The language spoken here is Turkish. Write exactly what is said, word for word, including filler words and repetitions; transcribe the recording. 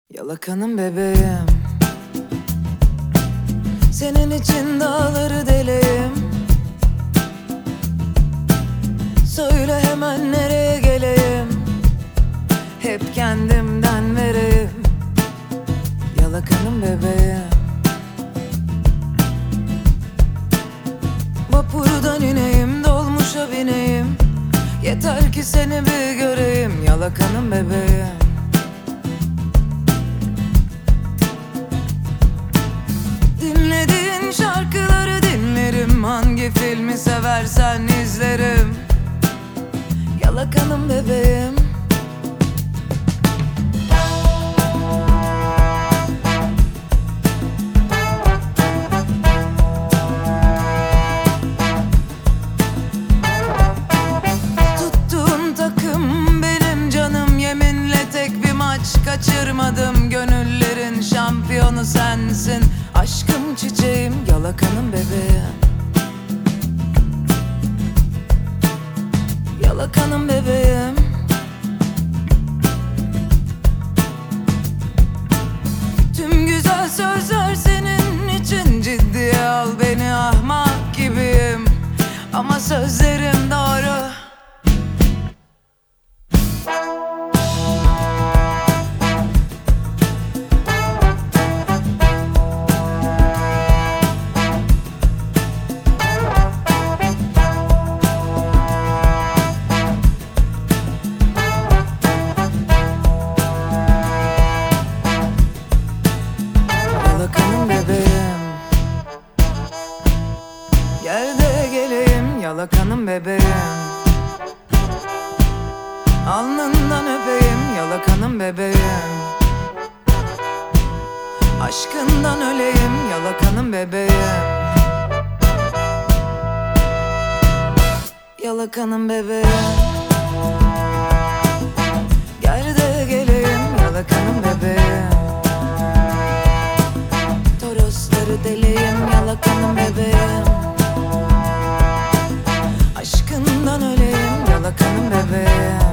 Yalakanım bebeğim, senin için dağları deleyim. Söyle hemen nereye geleyim, hep kendimden vereyim. Yalakanım bebeğim, vapurdan ineyim, dolmuşa bineyim. Yeter ki seni bir göreyim. Yalakanım bebeğim, dinlediğin şarkıları dinlerim, hangi filmi seversen izlerim. Yalakanım bebeğim, tuttuğun takım benim canım, yeminle tek bir maç kaçırmadım. Gönüllerin şampiyonu sensin, aşkım çiçeğim. Yalakanım bebeğim, yalakanım bebeğim. Tüm güzel sözler senin için, ciddiye al beni, ahmak gibiyim ama sözlerim doğru. Yalakanım bebeğim, gel de geleyim. Yalakanım bebeğim, alnından öpeyim. Yalakanım bebeğim, aşkından öleyim. Yalakanım bebeğim, yalakanım bebeğim, gel de geleyim. Yalakanım bebeğim, torosları deleyim. Yalakanım bebeğim, aşkından öleyim. Yalakanım bebeğim.